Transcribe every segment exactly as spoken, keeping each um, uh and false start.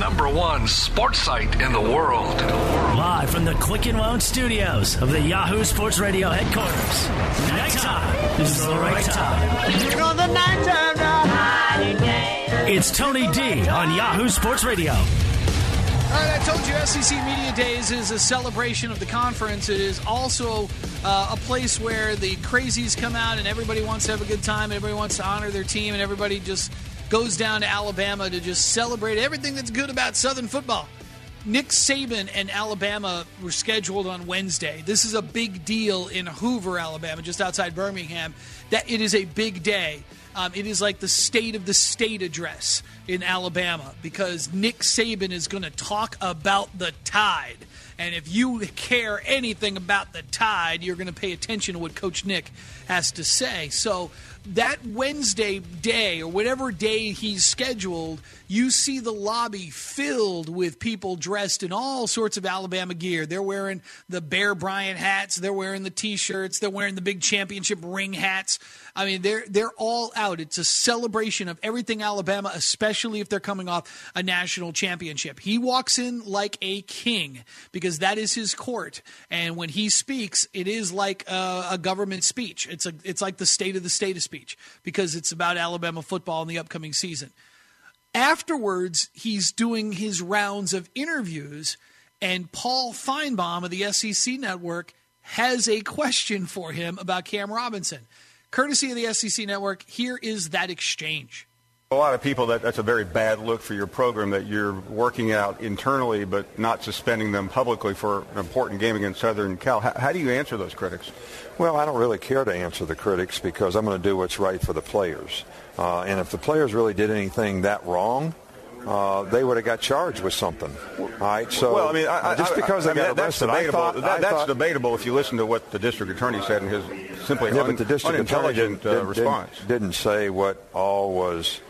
number one sports site in the world. Live from the Quicken Loan Studios of the Yahoo Sports Radio headquarters. Nighttime is the right time. You know the nighttime now. It's Tony D on Yahoo Sports Radio. All right, I told you S E C Media Days is a celebration of the conference. It is also uh, a place where the crazies come out and everybody wants to have a good time. Everybody wants to honor their team, and everybody just goes down to Alabama to just celebrate everything that's good about Southern football. Nick Saban and Alabama were scheduled on Wednesday. This is a big deal in Hoover, Alabama, just outside Birmingham. That it is a big day. Um, it is like the State of the State address in Alabama because Nick Saban is going to talk about the Tide. And if you care anything about the Tide, you're going to pay attention to what Coach Nick has to say. So that Wednesday day or whatever day he's scheduled, you see the lobby filled with people dressed in all sorts of Alabama gear. They're wearing the Bear Bryant hats. They're wearing the T-shirts. They're wearing the big championship ring hats. I mean, they're they're all out. It's a celebration of everything Alabama, especially if they're coming off a national championship. He walks in like a king because that is his court. And when he speaks, it is like a, a government speech. It's a it's like the State of the State speech because it's about Alabama football in the upcoming season. Afterwards, he's doing his rounds of interviews, and Paul Feinbaum of the S E C Network has a question for him about Cam Robinson. Courtesy of the S E C Network, here is that exchange. A lot of people, that, that's a very bad look for your program that you're working out internally but not suspending them publicly for an important game against Southern Cal. How, how do you answer those critics? Well, I don't really care to answer the critics because I'm going to do what's right for the players. Uh, and if the players really did anything that wrong, uh, they would have got charged with something. All right, so well, I mean, I, uh, just because I, I, they got that, that's arrested, debatable. I thought, that, I that's thought, debatable if you listen to what the district attorney said in his simply yeah, un, but the district attorney unintelligent didn't, uh, response. Didn't, didn't say what all was.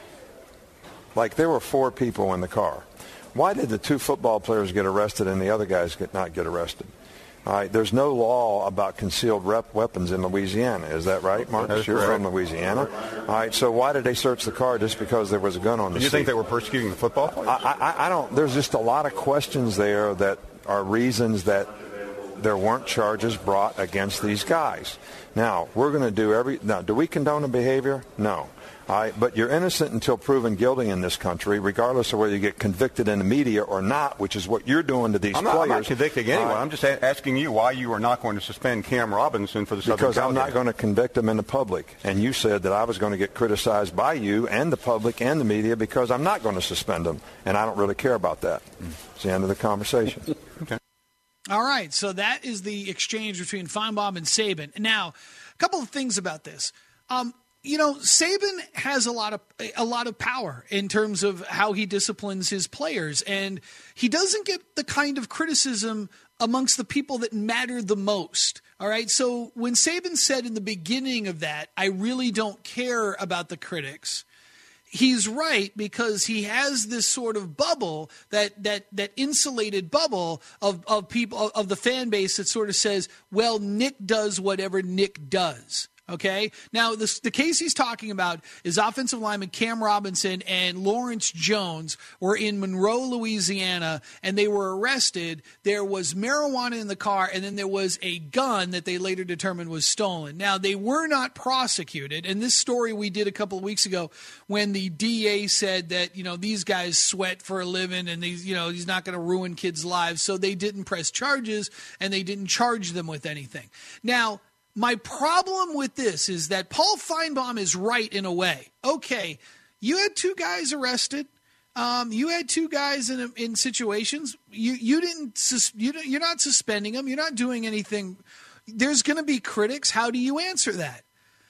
Like, there were four people in the car. Why did the two football players get arrested and the other guys get not get arrested? All right, there's no law about concealed rep weapons in Louisiana. Is that right, Marcus? You're correct. from Louisiana. All right, so why did they search the car just because there was a gun on the Do you seat? think they were persecuting the football players? I, I, I don't. There's just a lot of questions there that are reasons that there weren't charges brought against these guys. Now, we're going to do every – now, do we condone the behavior? No. All right, but you're innocent until proven guilty in this country, regardless of whether you get convicted in the media or not, which is what you're doing to these I'm not, players. I'm not convicting anyone. Right. I'm just a- asking you why you are not going to suspend Cam Robinson for the Southern Because Cal I'm not game. going to convict him in the public. And you said that I was going to get criticized by you and the public and the media because I'm not going to suspend him. And I don't really care about that. It's the end of the conversation. Okay. All right, so that is the exchange between Feinbaum and Saban. Now, a couple of things about this. Um, you know, Saban has a lot of a lot of power in terms of how he disciplines his players, and he doesn't get the kind of criticism amongst the people that matter the most. All right, so when Saban said in the beginning of that, I really don't care about the critics, he's right because he has this sort of bubble, that that that insulated bubble of, of people, of the fan base that sort of says, well, Nick does whatever Nick does. Okay. Now, this, the case he's talking about is offensive lineman Cam Robinson and Lawrence Jones were in Monroe, Louisiana, and they were arrested. There was marijuana in the car, and then there was a gun that they later determined was stolen. Now, they were not prosecuted, and this story we did a couple of weeks ago when the D A said that, you know, these guys sweat for a living and these, you know, he's not going to ruin kids' lives, so they didn't press charges and they didn't charge them with anything. Now, my problem with this is that Paul Feinbaum is right in a way. Okay, you had two guys arrested. Um, you had two guys in in situations. You you didn't sus- you you're not suspending them. You're not doing anything. There's going to be critics. How do you answer that?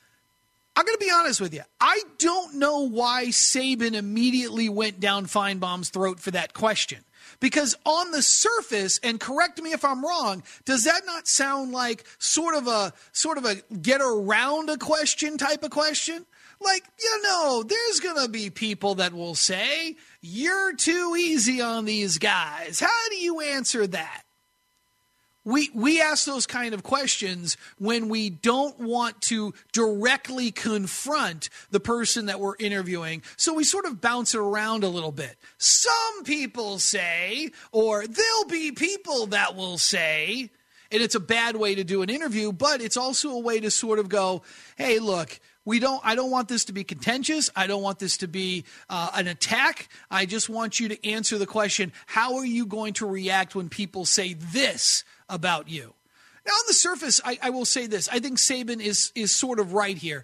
I'm going to be honest with you. I don't know why Saban immediately went down Feinbaum's throat for that question. Because on the surface, and correct me if I'm wrong, does that not sound like sort of a sort of a get around a question type of question? Like, you know, there's going to be people that will say, you're too easy on these guys. How do you answer that? we we ask those kind of questions when we don't want to directly confront the person that we're interviewing. So we sort of bounce it around a little bit. Some people say, or there'll be people that will say, and it's a bad way to do an interview, but it's also a way to sort of go, hey, look, we don't. I don't want this to be contentious. I don't want this to be uh, an attack. I just want you to answer the question, how are you going to react when people say this about you? Now, on the surface, I, I will say this. I think Saban is is sort of right here.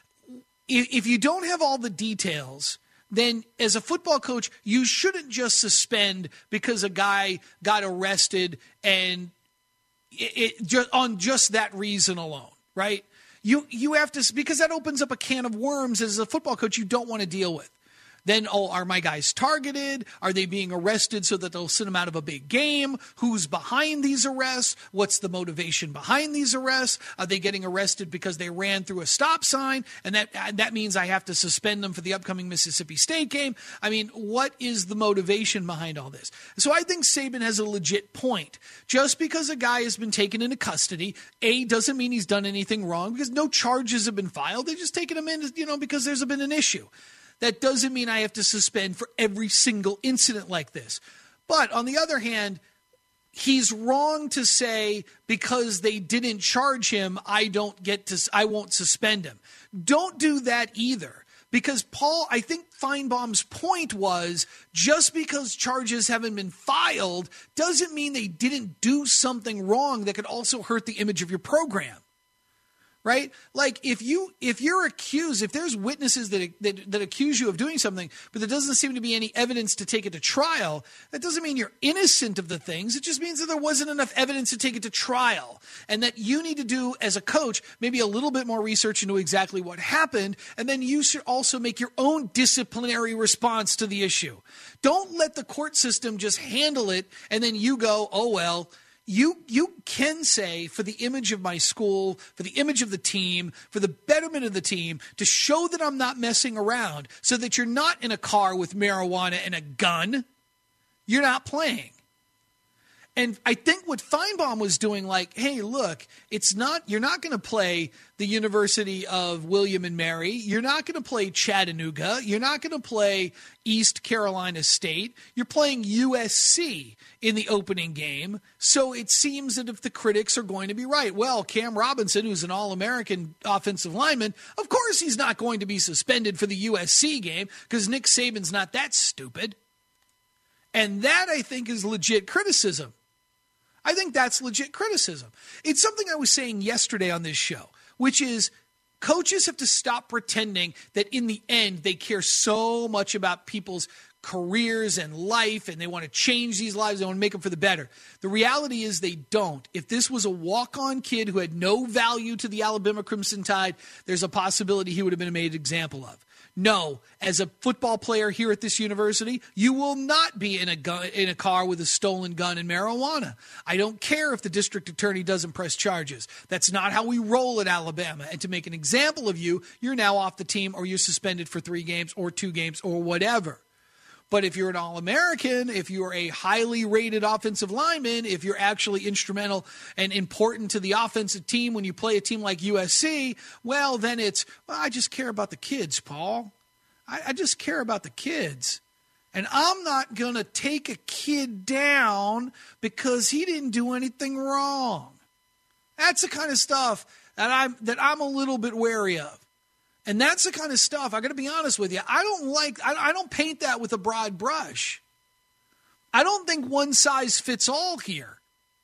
If, if you don't have all the details, then as a football coach, you shouldn't just suspend because a guy got arrested and it, it just, on just that reason alone, right? You you have to, because that opens up a can of worms as a football coach you don't want to deal with. Then, oh, are my guys targeted? Are they being arrested so that they'll send them out of a big game? Who's behind these arrests? What's the motivation behind these arrests? Are they getting arrested because they ran through a stop sign? And that that means I have to suspend them for the upcoming Mississippi State game. I mean, what is the motivation behind all this? So I think Saban has a legit point. Just because a guy has been taken into custody, A, doesn't mean he's done anything wrong, because no charges have been filed. They're just taking him in, you know, because there's been an issue. That doesn't mean I have to suspend for every single incident like this. But on the other hand, he's wrong to say because they didn't charge him, I don't get to, I won't suspend him. Don't do that either. Because Paul, I think Feinbaum's point was just because charges haven't been filed doesn't mean they didn't do something wrong that could also hurt the image of your program. Right? Like if you if you're accused, if there's witnesses that, that that accuse you of doing something, but there doesn't seem to be any evidence to take it to trial, that doesn't mean you're innocent of the things. It just means that there wasn't enough evidence to take it to trial, and that you need to do as a coach maybe a little bit more research into exactly what happened, and then you should also make your own disciplinary response to the issue. Don't let the court system just handle it, and then you go, oh well. You you can say, for the image of my school, for the image of the team, for the betterment of the team, to show that I'm not messing around, so that you're not in a car with marijuana and a gun, you're not playing. And I think what Feinbaum was doing, like, hey, look, it's not, you're not going to play the University of William and Mary. You're not going to play Chattanooga. You're not going to play East Carolina State. You're playing U S C in the opening game. So it seems that if the critics are going to be right, well, Cam Robinson, who's an All-American offensive lineman, of course he's not going to be suspended for the U S C game because Nick Saban's not that stupid. And that, I think, is legit criticism. I think that's legit criticism. It's something I was saying yesterday on this show, which is coaches have to stop pretending that in the end they care so much about people's careers and life, and they want to change these lives, they want to make them for the better. The reality is they don't. If this was a walk-on kid who had no value to the Alabama Crimson Tide, there's a possibility he would have been made an example of. No, as a football player here at this university, you will not be in a gun, in a car with a stolen gun and marijuana. I don't care if the district attorney doesn't press charges. That's not how we roll at Alabama. And to make an example of you, you're now off the team, or you're suspended for three games or two games or whatever. But if you're an All-American, if you're a highly rated offensive lineman, if you're actually instrumental and important to the offensive team when you play a team like U S C, well, then it's, well, I just care about the kids, Paul. I, I just care about the kids. And I'm not going to take a kid down because he didn't do anything wrong. That's the kind of stuff that I'm, that I'm a little bit wary of. And that's the kind of stuff, I got to be honest with you, I don't like, I, I don't paint that with a broad brush. I don't think one size fits all here.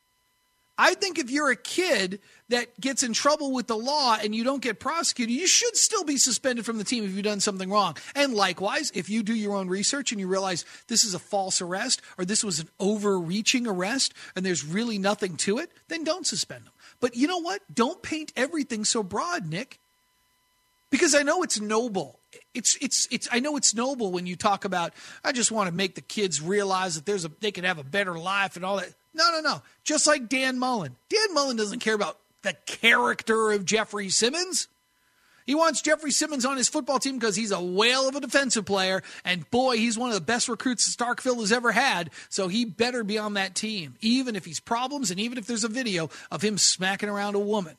I think if you're a kid that gets in trouble with the law and you don't get prosecuted, you should still be suspended from the team if you've done something wrong. And likewise, if you do your own research and you realize this is a false arrest or this was an overreaching arrest and there's really nothing to it, then don't suspend them. But you know what? Don't paint everything so broad, Nick. Because I know it's noble. It's it's it's. I know it's noble when you talk about, I just want to make the kids realize that there's a they can have a better life and all that. No, no, no. Just like Dan Mullen. Dan Mullen doesn't care about the character of Jeffrey Simmons. He wants Jeffrey Simmons on his football team because he's a whale of a defensive player, and boy, he's one of the best recruits Starkville has ever had, so he better be on that team, even if he's problems and even if there's a video of him smacking around a woman.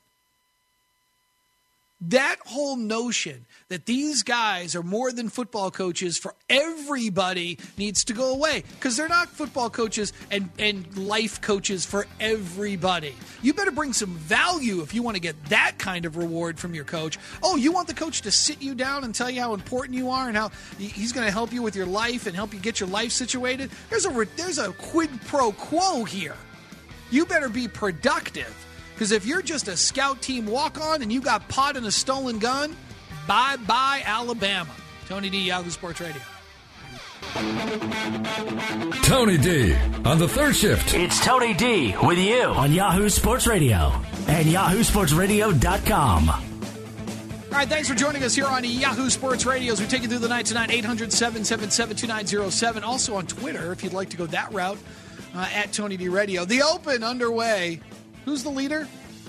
That whole notion that these guys are more than football coaches for everybody needs to go away, because they're not football coaches and, and life coaches for everybody. You better bring some value if you want to get that kind of reward from your coach. Oh, you want the coach to sit you down and tell you how important you are and how he's going to help you with your life and help you get your life situated? There's a, there's a quid pro quo here. You better be productive. Because if you're just a scout team walk-on and you got pot and a stolen gun, bye-bye Alabama. Tony D, Yahoo Sports Radio. Tony D on the third shift. It's Tony D with you on Yahoo Sports Radio and yahoo sports radio dot com. All right, thanks for joining us here on Yahoo Sports Radio as we take you through the night tonight. eight hundred, seven seven seven, two nine zero seven. Also on Twitter, if you'd like to go that route, uh, at Tony D Radio. The Open underway. Who's the leader?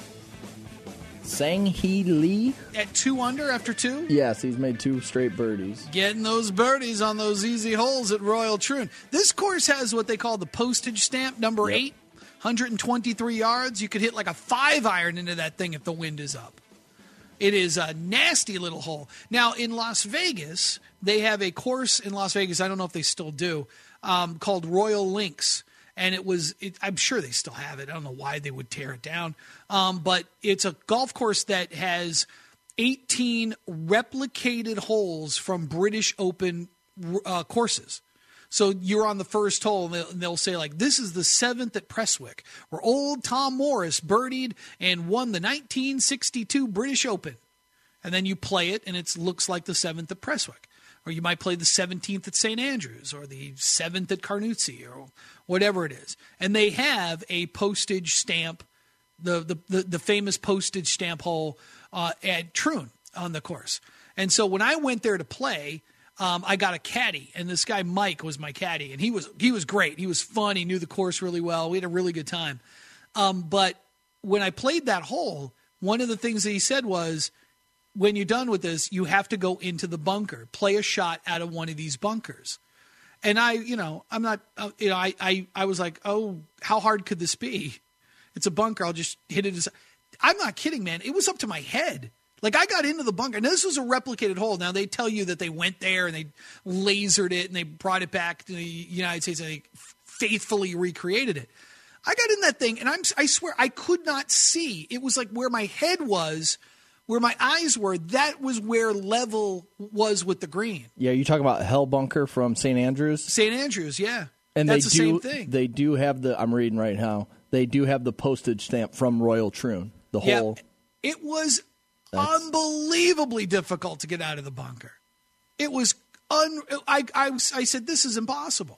Sang-Hee Lee. At two under after two? Yes, he's made two straight birdies. Getting those birdies on those easy holes at Royal Troon. This course has what they call the postage stamp, number Yep. eight, one hundred twenty-three yards. You could hit like a five iron into that thing if the wind is up. It is a nasty little hole. Now, in Las Vegas, they have a course in Las Vegas, I don't know if they still do, um, called Royal Links. And it was, it, I'm sure they still have it. I don't know why they would tear it down. Um, but it's a golf course that has eighteen replicated holes from British Open uh, courses. So you're on the first hole, and they'll, and they'll say, like, this is the seventh at Prestwick, where old Tom Morris birdied and won the nineteen sixty-two British Open. And then you play it, and it looks like the seventh at Prestwick. Or you might play the seventeenth at Saint Andrews, or the seventh at Carnoustie, or whatever it is. And they have a postage stamp, the the, the, the famous postage stamp hole uh, at Troon on the course. And so when I went there to play, um, I got a caddy, and this guy Mike was my caddy, and he was he was great. He was fun. He knew the course really well. We had a really good time. Um, but when I played that hole, one of the things that he said was, when you're done with this, you have to go into the bunker, play a shot out of one of these bunkers. And I, you know, I'm not, uh, you know, I, I, I was like, oh, how hard could this be? It's a bunker. I'll just hit it. As, I'm not kidding, man. It was up to my head. Like, I got into the bunker. Now, this was a replicated hole. Now, they tell you that they went there and they lasered it and they brought it back to the United States and they faithfully recreated it. I got in that thing, and I'm, I swear, I could not see. It was like where my head was, where my eyes were, that was where level was with the green. Yeah, you talking about Hell Bunker from Saint Andrews? Saint Andrews, yeah. And That's they the do, same thing. They do have the, I'm reading right now, they do have the postage stamp from Royal Troon, the yeah, whole. It was That's... unbelievably difficult to get out of the bunker. It was, un, I, I, I said, this is impossible.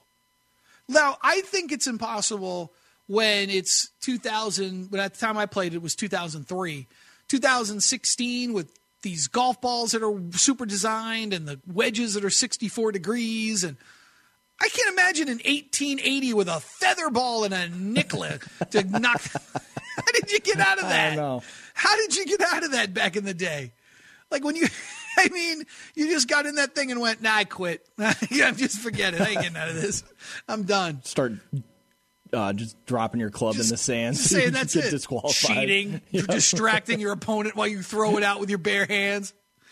Now, I think it's impossible when it's two thousand, but at the time I played, it was two thousand three. two thousand sixteen with these golf balls that are super designed and the wedges that are sixty-four degrees. And I can't imagine an eighteen eighty with a feather ball and a nickel to knock. How did you get out of that? I don't know. How did you get out of that back in the day? Like when you, I mean, you just got in that thing and went, nah, I quit. Yeah, just forget it. I ain't getting out of this. I'm done. Start Uh, just dropping your club just in the sand. Saying that's get it. Disqualified. Cheating, Yeah. distracting your opponent while you throw it out with your bare hands.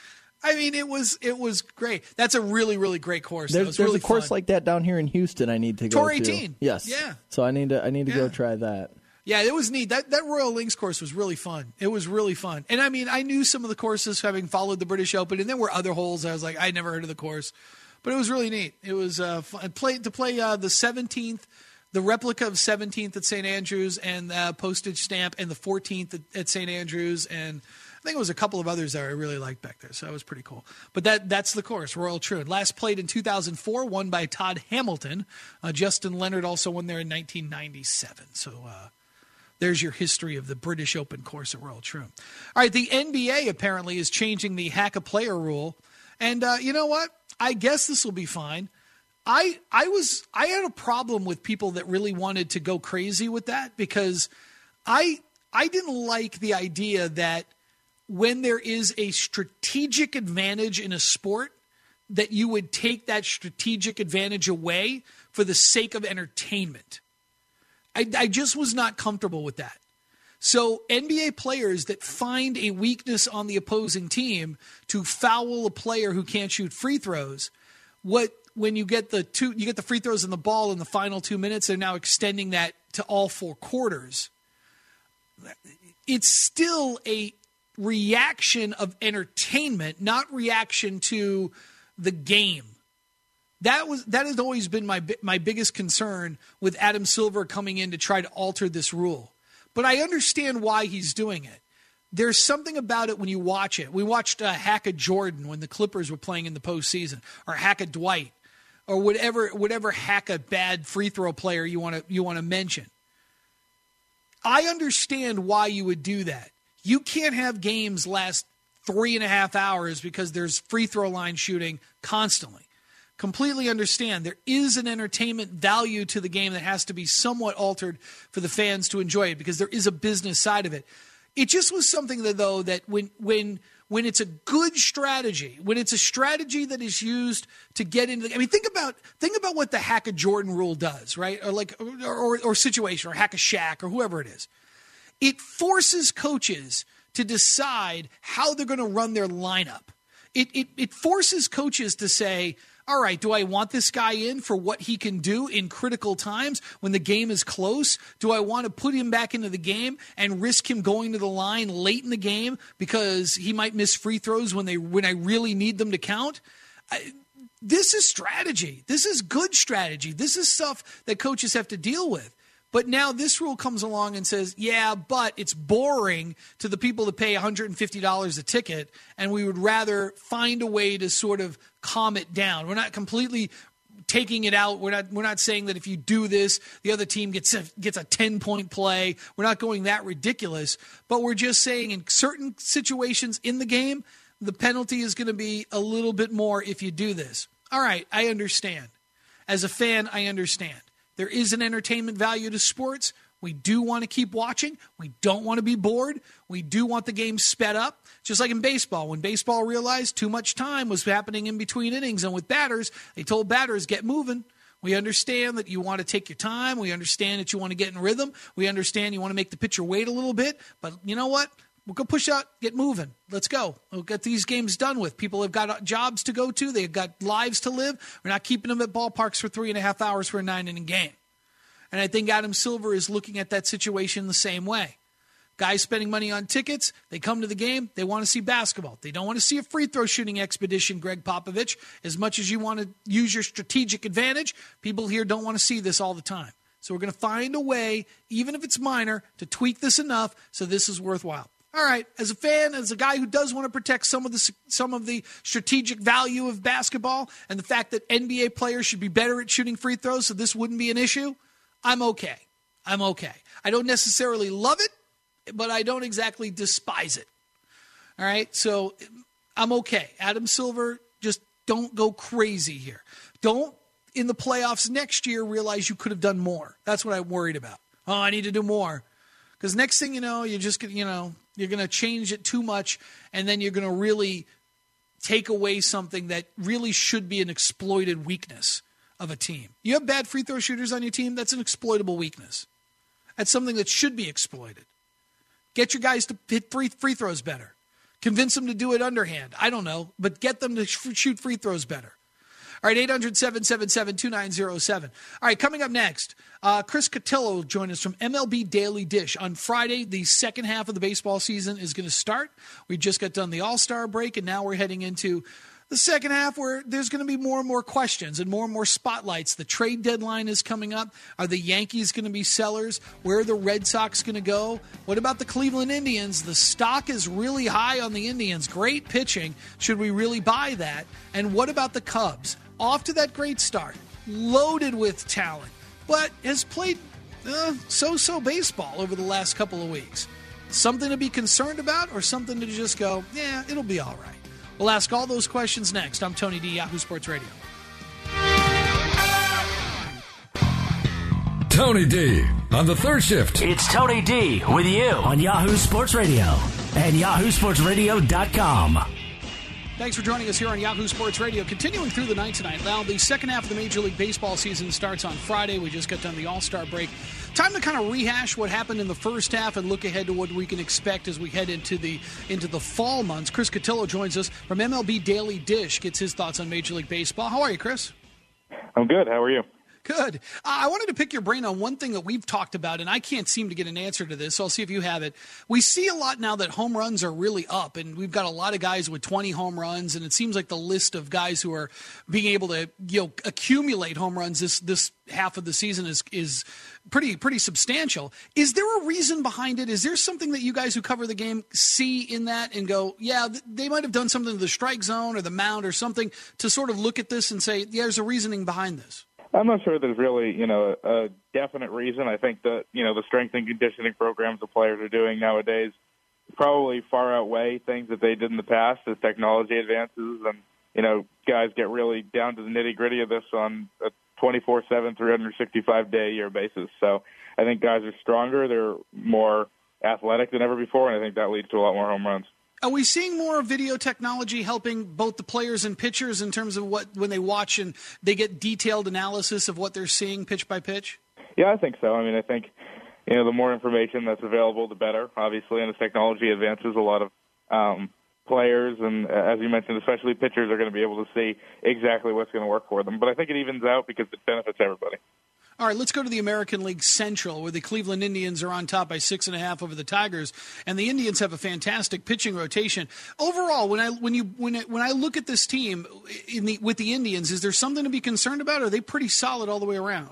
I mean, it was it was great. That's a really, really great course. There's, That was there's really a course fun. like that down here in Houston. I need to go Tour to. eighteen. Yes. Yeah. So I need to I need to Yeah. go try that. Yeah, it was neat. That that Royal Links course was really fun. It was really fun. And I mean, I knew some of the courses having followed the British Open, and there were other holes. I was like, I'd never heard of the course, but it was really neat. It was uh, fun. Play, to play uh, the seventeenth, the replica of seventeenth at Saint Andrews, and uh, postage stamp, and the fourteenth at, at Saint Andrews, and I think it was a couple of others that I really liked back there. So that was pretty cool. But that that's the course, Royal Troon. Last played in two thousand four, won by Todd Hamilton. Uh, Justin Leonard also won there in nineteen ninety-seven. So. Uh, There's your history of the British Open course at Royal Troon. All right, the N B A apparently is changing the hack a player rule. And uh, you know what? I guess this will be fine. I I was I had a problem with people that really wanted to go crazy with that because I I didn't like the idea that when there is a strategic advantage in a sport, that you would take that strategic advantage away for the sake of entertainment. I, I just was not comfortable with that. So N B A players that find a weakness on the opposing team to foul a player who can't shoot free throws, what when you get the two, you get the free throws and the ball in the final two minutes, they're now extending that to all four quarters. It's still a reaction of entertainment, not reaction to the game. That was that has always been my my biggest concern with Adam Silver coming in to try to alter this rule. But I understand why he's doing it. There's something about it when you watch it. We watched uh, Hack of Jordan when the Clippers were playing in the postseason, or Hack of Dwight, or whatever whatever hack a bad free throw player you want to you want to mention. I understand why you would do that. You can't have games last three and a half hours because there's free throw line shooting constantly. Completely understand. There is an entertainment value to the game that has to be somewhat altered for the fans to enjoy it, because there is a business side of it. It just was something that, though, that when when when it's a good strategy, when it's a strategy that is used to get into the, I mean, think about think about what the Hack of Jordan rule does, right? Or like or, or, or situation, or Hack of Shaq, or whoever it is. It forces coaches to decide how they're going to run their lineup. It, it it forces coaches to say, all right, do I want this guy in for what he can do in critical times when the game is close? Do I want to put him back into the game and risk him going to the line late in the game because he might miss free throws when they when I really need them to count? I, this is strategy. This is good strategy. This is stuff that coaches have to deal with. But now this rule comes along and says, yeah, but it's boring to the people that pay one hundred fifty dollars a ticket, and we would rather find a way to sort of calm it down. We're not completely taking it out. We're not we're not saying that if you do this, the other team gets a, gets a ten-point play. We're not going that ridiculous. But we're just saying in certain situations in the game, the penalty is going to be a little bit more if you do this. All right, I understand. As a fan, I understand. There is an entertainment value to sports. We do want to keep watching. We don't want to be bored. We do want the game sped up. Just like in baseball. When baseball realized too much time was happening in between innings and with batters, they told batters, get moving. We understand that you want to take your time. We understand that you want to get in rhythm. We understand you want to make the pitcher wait a little bit. But you know what? We'll go push out, get moving. Let's go. We'll get these games done with. People have got jobs to go to. They've got lives to live. We're not keeping them at ballparks for three and a half hours for a nine-inning game. And I think Adam Silver is looking at that situation the same way. Guys spending money on tickets, they come to the game, they want to see basketball. They don't want to see a free throw shooting expedition, Greg Popovich. As much as you want to use your strategic advantage, people here don't want to see this all the time. So we're going to find a way, even if it's minor, to tweak this enough so this is worthwhile. All right, as a fan, as a guy who does want to protect some of the some of the strategic value of basketball and the fact that N B A players should be better at shooting free throws so this wouldn't be an issue, I'm okay. I'm okay. I don't necessarily love it, but I don't exactly despise it. All right, so I'm okay. Adam Silver, just don't go crazy here. Don't, in the playoffs next year, realize you could have done more. That's what I'm worried about. Oh, I need to do more. Because next thing you know, you're just gonna, you know, you're going to change it too much, and then you're going to really take away something that really should be an exploited weakness of a team. You have bad free throw shooters on your team, that's an exploitable weakness. That's something that should be exploited. Get your guys to hit free, free throws better. Convince them to do it underhand. I don't know, but get them to sh- shoot free throws better. All right, eight hundred, seven seven seven, two nine zero seven. All right, coming up next, uh, Chris Cotillo will join us from M L B Daily Dish. On Friday, the second half of the baseball season is going to start. We just got done the All-Star break, and now we're heading into the second half where there's going to be more and more questions and more and more spotlights. The trade deadline is coming up. Are the Yankees going to be sellers? Where are the Red Sox going to go? What about the Cleveland Indians? The stock is really high on the Indians. Great pitching. Should we really buy that? And what about the Cubs? Off to that great start, loaded with talent, but has played uh, so-so baseball over the last couple of weeks. Something to be concerned about or something to just go, yeah, it'll be all right. We'll ask all those questions next. I'm Tony D, Yahoo Sports Radio. Tony D on the third shift. It's Tony D with you on Yahoo Sports Radio. and yahoo sports radio dot com. Thanks for joining us here on Yahoo Sports Radio. Continuing through the night tonight. Now, the second half of the Major League Baseball season starts on Friday. We just got done the All-Star break. Time to kind of rehash what happened in the first half and look ahead to what we can expect as we head into the into the fall months. Chris Cotillo joins us from M L B Daily Dish, gets his thoughts on Major League Baseball. How are you, Chris? I'm good. How are you? Good. Uh, I wanted to pick your brain on one thing that we've talked about, and I can't seem to get an answer to this, so I'll see if you have it. We see a lot now that home runs are really up, and we've got a lot of guys with twenty home runs, and it seems like the list of guys who are being able to, you know, accumulate home runs this this half of the season is is pretty pretty substantial. Is there a reason behind it? Is there something that you guys who cover the game see in that and go, yeah, they might have done something to the strike zone or the mound or something to sort of look at this and say, yeah, there's a reasoning behind this? I'm not sure there's really, you know, a definite reason. I think that, you know, the strength and conditioning programs the players are doing nowadays probably far outweigh things that they did in the past as technology advances and, you know, guys get really down to the nitty-gritty of this on a twenty-four seven, three hundred sixty-five day a year basis. So I think guys are stronger, they're more athletic than ever before, and I think that leads to a lot more home runs. Are we seeing more video technology helping both the players and pitchers in terms of what when they watch and they get detailed analysis of what they're seeing pitch by pitch? Yeah, I think so. I mean, I think, you know, the more information that's available, the better. Obviously, and as technology advances, a lot of um, players and, as you mentioned, especially pitchers are going to be able to see exactly what's going to work for them. But I think it evens out because it benefits everybody. All right, let's go to the American League Central, where the Cleveland Indians are on top by six and a half over the Tigers, and the Indians have a fantastic pitching rotation. Overall, when I when you when I, when I look at this team in the with the Indians, is there something to be concerned about? Or are they pretty solid all the way around?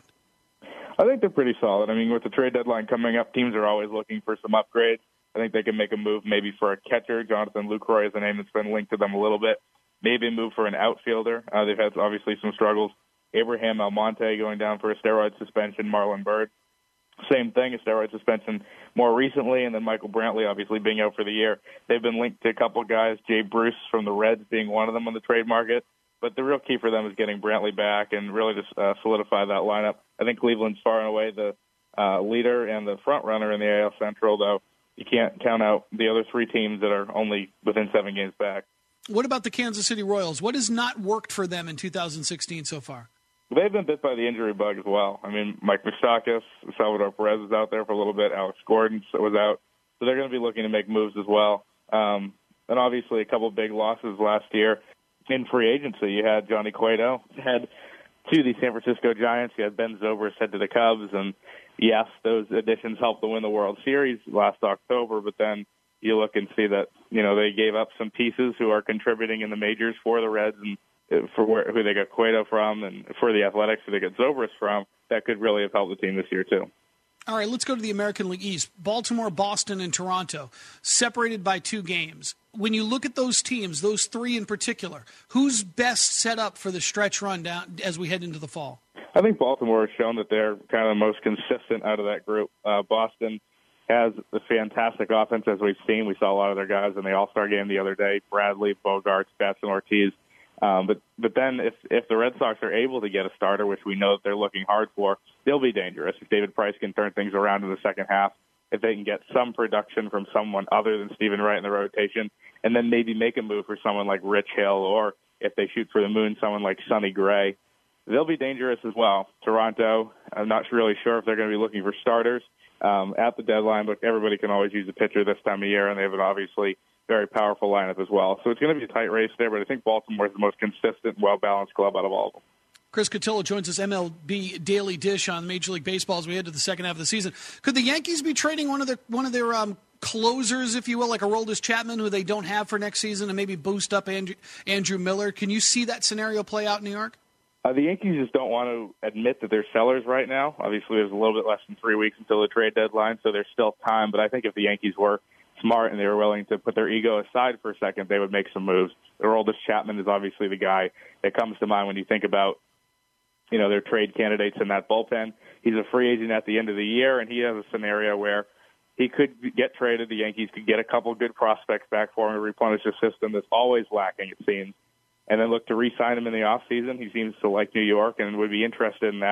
I think they're pretty solid. I mean, with the trade deadline coming up, teams are always looking for some upgrades. I think they can make a move maybe for a catcher. Jonathan Lucroy is a name that's been linked to them a little bit. Maybe a move for an outfielder. Uh, they've had obviously some struggles. Abraham Almonte going down for a steroid suspension, Marlon Byrd. Same thing, a steroid suspension more recently, and then Michael Brantley obviously being out for the year. They've been linked to a couple guys, Jay Bruce from the Reds being one of them on the trade market. But the real key for them is getting Brantley back and really just uh, solidify that lineup. I think Cleveland's far and away the uh, leader and the front runner in the A L Central, though you can't count out the other three teams that are only within seven games back. What about the Kansas City Royals? What has not worked for them in two thousand sixteen so far? They've been bit by the injury bug as well. I mean, Mike Moustakas, Salvador Perez was out there for a little bit. Alex Gordon was out. So they're going to be looking to make moves as well. Um, and obviously a couple of big losses last year in free agency. You had Johnny Cueto head to the San Francisco Giants. You had Ben Zobrist head to the Cubs. And, yes, those additions helped to win the World Series last October. But then you look and see that, you know, they gave up some pieces who are contributing in the majors for the Reds and for where, who they got Cueto from, and for the Athletics, who they got Zobrist from, that could really have helped the team this year, too. All right, let's go to the American League East. Baltimore, Boston, and Toronto, separated by two games. When you look at those teams, those three in particular, who's best set up for the stretch run down as we head into the fall? I think Baltimore has shown that they're kind of the most consistent out of that group. Uh, Boston has a fantastic offense, as we've seen. We saw a lot of their guys in the All-Star game the other day, Bradley, Bogarts, Batson, Ortiz. Um, but but then if if the Red Sox are able to get a starter, which we know that they're looking hard for, they'll be dangerous. If David Price can turn things around in the second half, if they can get some production from someone other than Stephen Wright in the rotation, and then maybe make a move for someone like Rich Hill, or if they shoot for the moon, someone like Sonny Gray, they'll be dangerous as well. Toronto, I'm not really sure if they're going to be looking for starters um, at the deadline, but everybody can always use a pitcher this time of year, and they have an obviously very powerful lineup as well. So it's going to be a tight race there, but I think Baltimore is the most consistent, well-balanced club out of all of them. Chris Cotillo joins us, M L B Daily Dish on Major League Baseball as we head to the second half of the season. Could the Yankees be trading one of their one of their um, closers, if you will, like a Aroldis Chapman, who they don't have for next season, and maybe boost up Andrew, Andrew Miller? Can you see that scenario play out in New York? Uh, the Yankees just don't want to admit that they're sellers right now. Obviously, there's a little bit less than three weeks until the trade deadline, so there's still time. But I think if the Yankees were smart and they were willing to put their ego aside for a second, they would make some moves. Aroldis Chapman is obviously the guy that comes to mind when you think about, you know, their trade candidates in that bullpen. He's a free agent at the end of the year, and he has a scenario where he could get traded. The Yankees could get a couple good prospects back for him to replenish a system that's always lacking, it seems, and then look to re-sign him in the offseason. He seems to like New York and would be interested in that.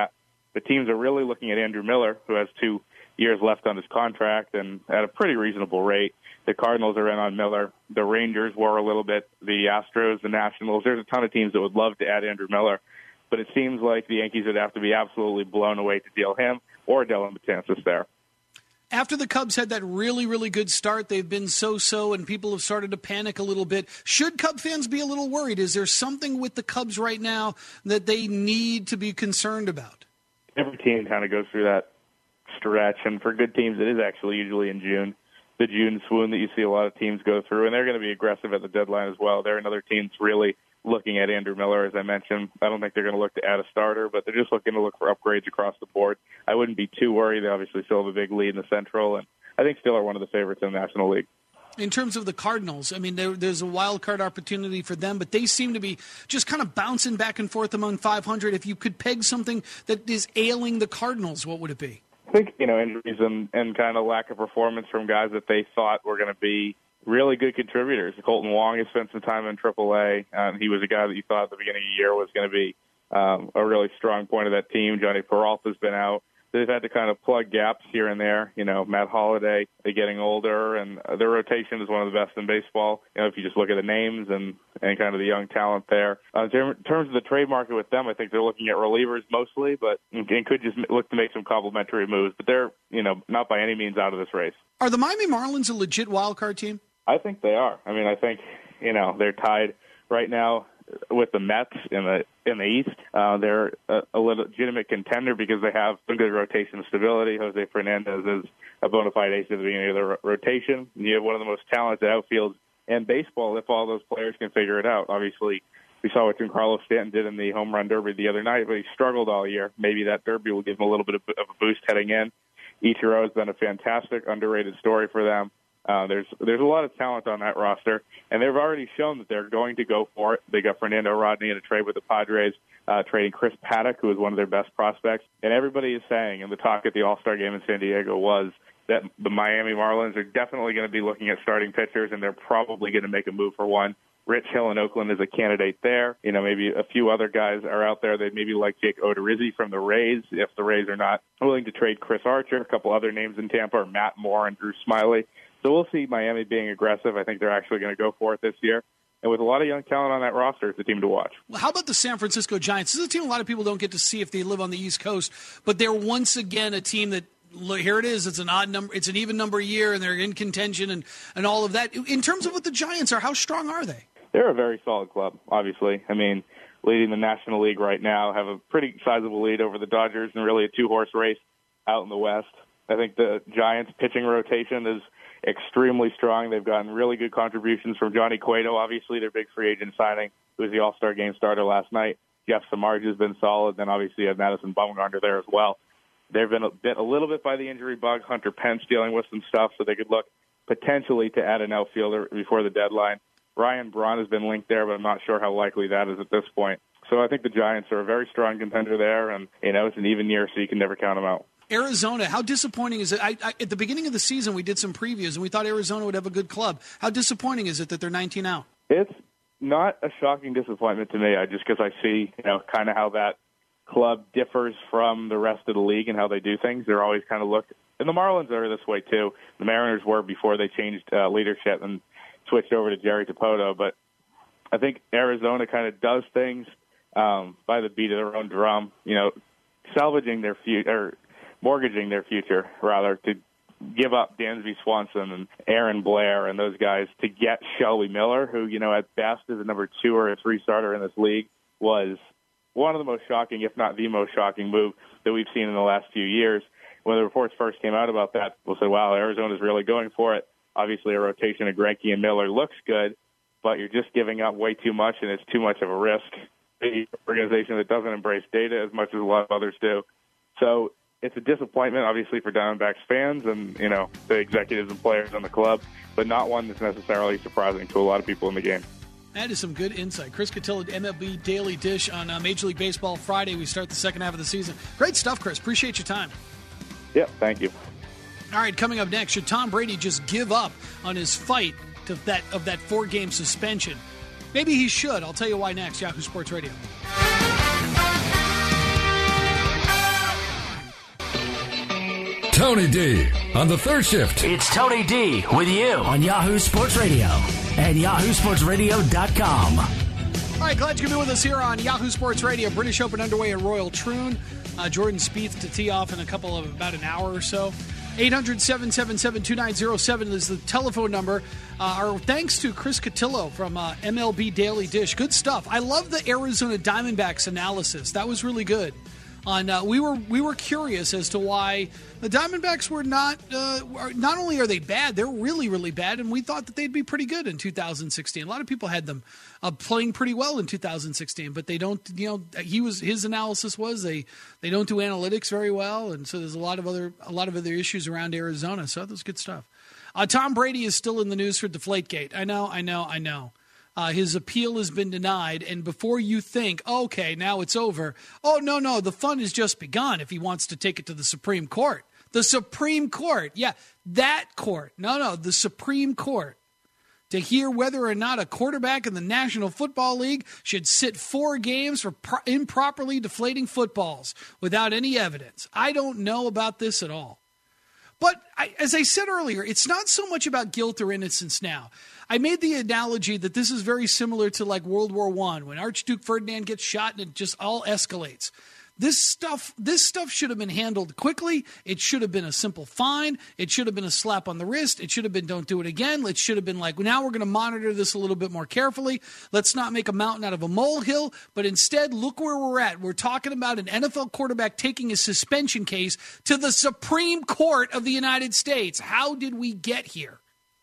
But teams are really looking at Andrew Miller, who has two years left on his contract and at a pretty reasonable rate. The Cardinals are in on Miller. The Rangers were a little bit. The Astros, the Nationals. There's a ton of teams that would love to add Andrew Miller. But it seems like the Yankees would have to be absolutely blown away to deal him or Dylan Betances there. After the Cubs had that really, really good start, they've been so-so, and people have started to panic a little bit. Should Cub fans be a little worried? Is there something with the Cubs right now that they need to be concerned about? Every team kind of goes through that stretch, and for good teams, it is actually usually in June. The June swoon that you see a lot of teams go through, and they're going to be aggressive at the deadline as well. They're another team that's really looking at Andrew Miller, as I mentioned. I don't think they're going to look to add a starter, but they're just looking to look for upgrades across the board. I wouldn't be too worried. They obviously still have a big lead in the Central, and I think still are one of the favorites in the National League. In terms of the Cardinals, I mean, there, there's a wild card opportunity for them, but they seem to be just kind of bouncing back and forth among five hundred. If you could peg something that is ailing the Cardinals, what would it be? I think, you know, injuries and, and kind of lack of performance from guys that they thought were going to be really good contributors. Colton Wong has spent some time in triple A. Um, he was a guy that you thought at the beginning of the year was going to be um, a really strong point of that team. Johnny Peralta's been out. They've had to kind of plug gaps here and there. You know, Matt Holliday, they're getting older, and their rotation is one of the best in baseball. You know, if you just look at the names and, and kind of the young talent there. Uh, in terms of the trade market with them, I think they're looking at relievers mostly, but and could just look to make some complementary moves. But they're, you know, not by any means out of this race. Are the Miami Marlins a legit wild card team? I think they are. I mean, I think, you know, they're tied right now with the Mets in the in the East. Uh, they're a, a legitimate contender because they have some good rotation stability. Jose Fernandez is a bona fide ace at the beginning of the ro- rotation. And you have one of the most talented outfields in baseball if all those players can figure it out. Obviously, we saw what Giancarlo Stanton did in the home run derby the other night, but he struggled all year. Maybe that derby will give him a little bit of, of a boost heading in. Ichiro has been a fantastic, underrated story for them. Uh, there's there's a lot of talent on that roster, and they've already shown that they're going to go for it. They got Fernando Rodney in a trade with the Padres, uh, trading Chris Paddock, who is one of their best prospects. And everybody is saying, and the talk at the All-Star game in San Diego was that the Miami Marlins are definitely going to be looking at starting pitchers, and they're probably going to make a move for one. Rich Hill in Oakland is a candidate there. You know, maybe a few other guys are out there. They maybe like Jake Odorizzi from the Rays, if the Rays are not willing to trade Chris Archer. A couple other names in Tampa are Matt Moore and Drew Smyly. So we'll see Miami being aggressive. I think they're actually going to go for it this year. And with a lot of young talent on that roster, it's a team to watch. Well, how about the San Francisco Giants? This is a team a lot of people don't get to see if they live on the East Coast, but they're once again a team that, look, here it is, it's an odd number, it's an even number year, and they're in contention and, and all of that. In terms of what the Giants are, how strong are they? They're a very solid club, obviously. I mean, leading the National League right now, have a pretty sizable lead over the Dodgers and really a two-horse race out in the West. I think the Giants' pitching rotation is extremely strong. They've gotten really good contributions from Johnny Cueto, obviously their big free agent signing, who was the All-Star game starter last night. Jeff Samardzija has been solid. Then obviously you have Madison Bumgarner there as well. They've been a bit, a little bit by the injury bug. Hunter Pence dealing with some stuff, so they could look potentially to add an outfielder before the deadline. Ryan Braun has been linked there, but I'm not sure how likely that is at this point. So I think the Giants are a very strong contender there, and you know it's an even year, so you can never count them out. Arizona, how disappointing is it? I, I, at the beginning of the season, we did some previews, and we thought Arizona would have a good club. How disappointing is it that they're nineteen out? It's not a shocking disappointment to me, I just because I see, you know, kind of how that club differs from the rest of the league and how they do things. They're always kind of looked, and the Marlins are this way too. The Mariners were before they changed uh, leadership and switched over to Jerry Dipoto, but I think Arizona kind of does things um, by the beat of their own drum, you know, salvaging their future, mortgaging their future, rather, to give up Dansby Swanson and Aaron Blair and those guys to get Shelby Miller, who, you know, at best is a number two or a three starter in this league, was one of the most shocking, if not the most shocking move that we've seen in the last few years. When the reports first came out about that, people said, wow, Arizona's really going for it. Obviously, a rotation of Greinke and Miller looks good, but you're just giving up way too much, and it's too much of a risk. The organization that doesn't embrace data as much as a lot of others do. So it's a disappointment, obviously, for Diamondbacks fans and, you know, the executives and players on the club, but not one that's necessarily surprising to a lot of people in the game. That is some good insight. Chris Cotillo, M L B Daily Dish on uh, Major League Baseball Friday. We start the second half of the season. Great stuff, Chris. Appreciate your time. Yeah, thank you. All right, coming up next, should Tom Brady just give up on his fight to that of that four-game suspension? Maybe he should. I'll tell you why next. Yahoo Sports Radio. Tony D on the third shift. It's Tony D with you on Yahoo Sports Radio and yahoo sports radio dot com. All right, glad you can be with us here on Yahoo Sports Radio. British Open underway at Royal Troon. Uh, Jordan Spieth to tee off in a couple of about an hour or so. eight hundred, seven seven seven, two nine zero seven is the telephone number. Uh, our thanks to Chris Cotillo from uh, M L B Daily Dish. Good stuff. I love the Arizona Diamondbacks analysis. That was really good. On uh, we were we were curious as to why the Diamondbacks were not uh, are, not only are they bad, they're really really bad, and we thought that they'd be pretty good in two thousand sixteen. A lot of people had them uh, playing pretty well in two thousand sixteen, but they don't. You know, he was his analysis was they they don't do analytics very well, and so there's a lot of other a lot of other issues around Arizona. So that was good stuff. Uh, Tom Brady is still in the news for Deflategate. I know, I know, I know. Uh, his appeal has been denied, and before you think, okay, now it's over, oh, no, no, the fun has just begun if he wants to take it to the Supreme Court. The Supreme Court, yeah, that court. No, no, the Supreme Court. To hear whether or not a quarterback in the National Football League should sit four games for pro- improperly deflating footballs without any evidence. I don't know about this at all. But I, as I said earlier, it's not so much about guilt or innocence now. I made the analogy that this is very similar to like World War One when Archduke Ferdinand gets shot and it just all escalates. This stuff, this stuff should have been handled quickly. It should have been a simple fine. It should have been a slap on the wrist. It should have been don't do it again. It should have been like, now we're going to monitor this a little bit more carefully. Let's not make a mountain out of a molehill, but instead look where we're at. We're talking about an N F L quarterback taking a suspension case to the Supreme Court of the United States. How did we get here?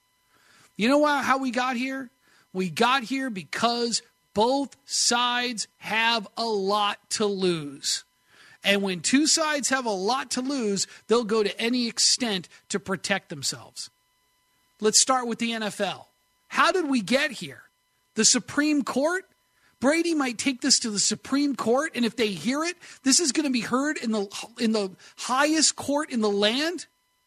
You know how we got here? We got here because both sides have a lot to lose. And when two sides have a lot to lose, they'll go to any extent to protect themselves. Let's start with the N F L. How did we get here? The Supreme Court? Brady might take this to the Supreme Court, and if they hear it, this is going to be heard in the in the highest court in the land.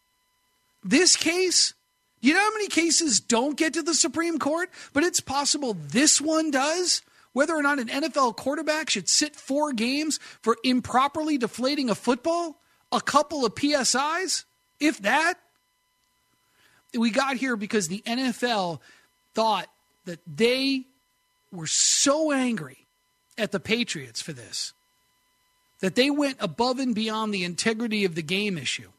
This case, you know how many cases don't get to the Supreme Court? But it's possible this one does. Whether or not an N F L quarterback should sit four games for improperly deflating a football, a couple of P S Is, if that. We got here because the N F L thought that they were so angry at the Patriots for this that they went above and beyond the integrity of the game issue.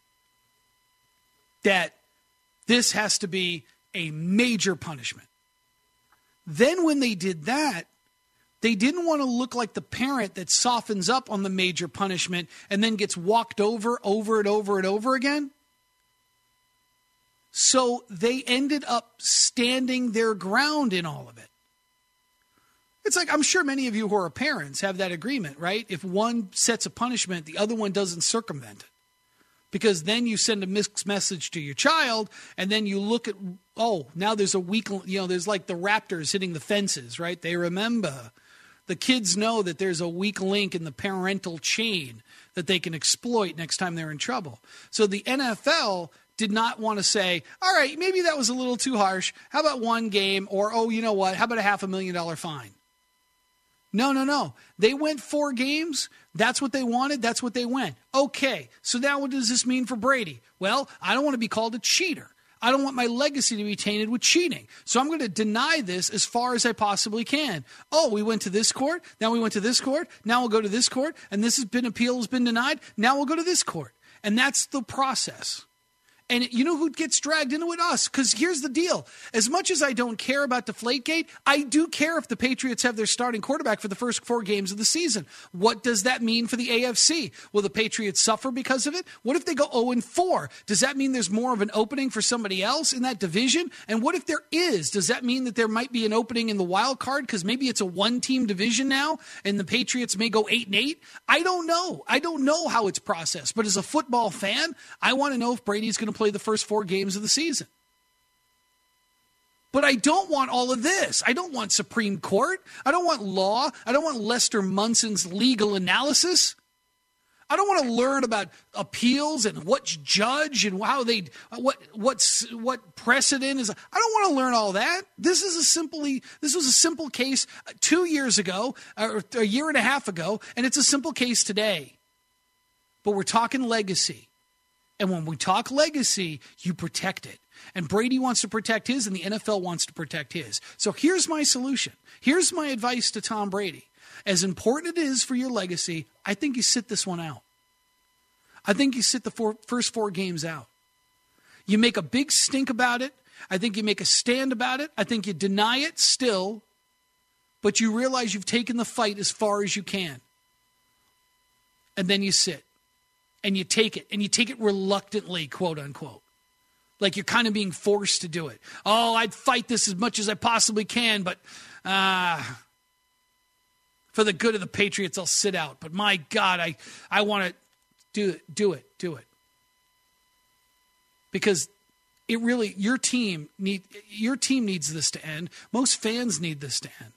That this has to be a major punishment. Then when they did that, they didn't want to look like the parent that softens up on the major punishment and then gets walked over, over and over and over again. So they ended up standing their ground in all of it. It's like, I'm sure many of you who are parents have that agreement, right? If one sets a punishment, the other one doesn't circumvent it. Because then you send a mixed message to your child, and then you look at, oh, now there's a weak, you know, there's like the Raptors hitting the fences, right? They remember. The kids know that there's a weak link in the parental chain that they can exploit next time they're in trouble. So the N F L did not want to say, all right, maybe that was a little too harsh. How about one game? Or, oh, you know what? How about a half a million dollar fine? No, no, no. They went four games. That's what they wanted. That's what they went. Okay, so now what does this mean for Brady? Well, I don't want to be called a cheater. I don't want my legacy to be tainted with cheating. So I'm going to deny this as far as I possibly can. Oh, we went to this court. Now we went to this court. Now we'll go to this court. And this has been appeal has been denied. Now we'll go to this court. And that's the process. And you know who gets dragged into it? Us. Because here's the deal. As much as I don't care about Deflategate, I do care if the Patriots have their starting quarterback for the first four games of the season. What does that mean for the A F C? Will the Patriots suffer because of it? What if they go oh and four? Does that mean there's more of an opening for somebody else in that division? And what if there is? Does that mean that there might be an opening in the wild card because maybe it's a one-team division now and the Patriots may go eight and eight? I don't know. I don't know how it's processed. But as a football fan, I want to know if Brady's going to play the first four games of the season. But I don't want all of this. I don't want Supreme Court. I don't want law. I don't want Lester Munson's legal analysis. I don't want to learn about appeals and what's judge and how they what what's what precedent is. I don't want to learn all that. This is a simply this was a simple case two years ago or a year and a half ago, and it's a simple case today. But we're talking legacy. And when we talk legacy, you protect it. And Brady wants to protect his, and the N F L wants to protect his. So here's my solution. Here's my advice to Tom Brady. As important it is for your legacy, I think you sit this one out. I think you sit the four, first four games out. You make a big stink about it. I think you make a stand about it. I think you deny it still, but you realize you've taken the fight as far as you can. And then you sit. And you take it, and you take it reluctantly, quote unquote. Like you're kind of being forced to do it. Oh, I'd fight this as much as I possibly can, but uh, for the good of the Patriots, I'll sit out. But my God, I, I want to do it, do it, do it. Because it really, your team need your team needs this to end. Most fans need this to end.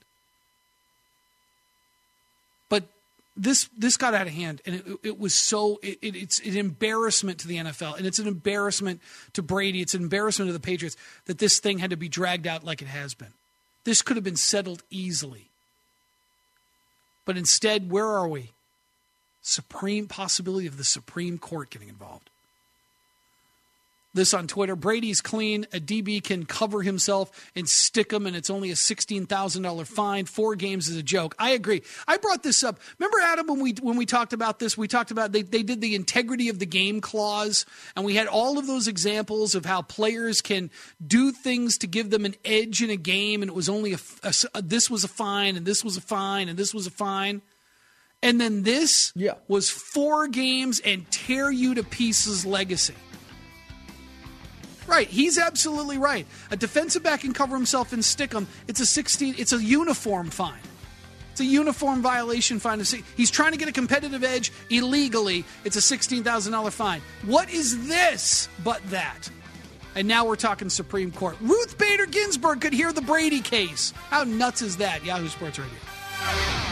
But This this got out of hand, and it, it was so it, it, it's an embarrassment to the N F L, and it's an embarrassment to Brady. It's an embarrassment to the Patriots that this thing had to be dragged out like it has been. This could have been settled easily, but instead, where are we? Supreme possibility of the Supreme Court getting involved. This on Twitter, Brady's clean. A D B can cover himself and stick him, and it's only a sixteen thousand dollars fine. Four games is a joke. I agree. I brought this up. Remember, Adam, when we when we talked about this, we talked about they, they did the integrity of the game clause, and we had all of those examples of how players can do things to give them an edge in a game, and it was only a, a, a this was a fine, and this was a fine, and this was a fine. And then this yeah. was four games and tear you to pieces legacy. Right, he's absolutely right. A defensive back can cover himself and stick him. It's a sixteen. It's a uniform fine. It's a uniform violation fine. He's trying to get a competitive edge illegally. It's a sixteen thousand dollars fine. What is this but that? And now we're talking Supreme Court. Ruth Bader Ginsburg could hear the Brady case. How nuts is that? Yahoo Sports Radio.